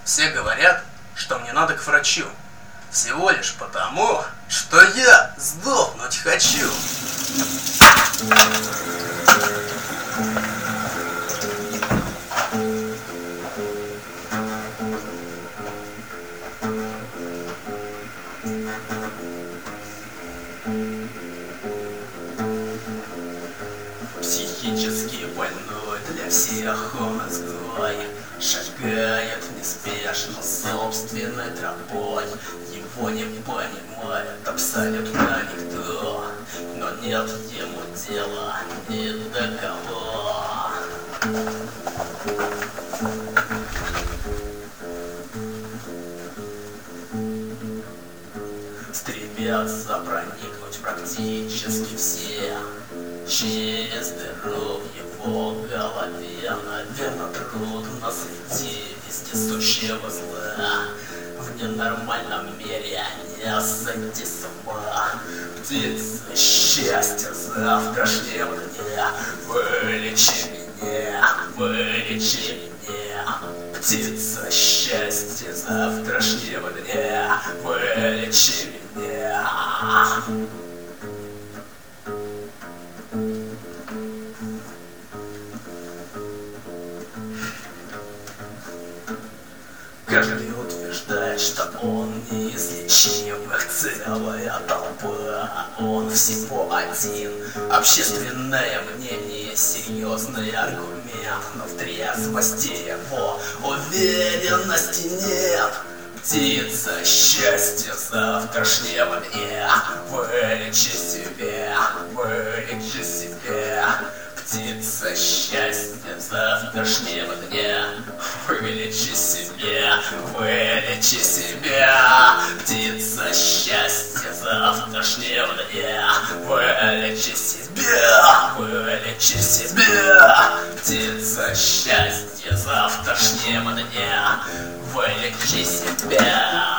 Все говорят, что мне надо к врачу. Всего лишь потому, что я сдохнуть хочу. Психически больной для всех он изгой, шагает неспешно собственной тропой. Его не понимает абсолютно никто, но нет ему дела ни до кого. Стремятся проникнуть практически все, чьи здоровье в голове. Наверное, трудно среди вездесущего зла. В ненормальном мире не сойти с ума. Птица счастья завтрашнего дня, вылечи меня, вылечи меня. Птица счастья завтрашнего дня, вылечи меня. Каждый утверждает, что он неизлечим, их целая толпа. Он всего один. Общественное мнение — серьезный аргумент, но в трезвости его уверенности нет. Птица счастья завтрашнего дня, вылечи себя, вылечи себя. Птица счастья завтрашнего дня, вылечи себя, вылечи себя. Птица счастья завтрашнего дня, вылечи себя, вылечи себя. Птица счастья завтрашнего дня, вылечи себя.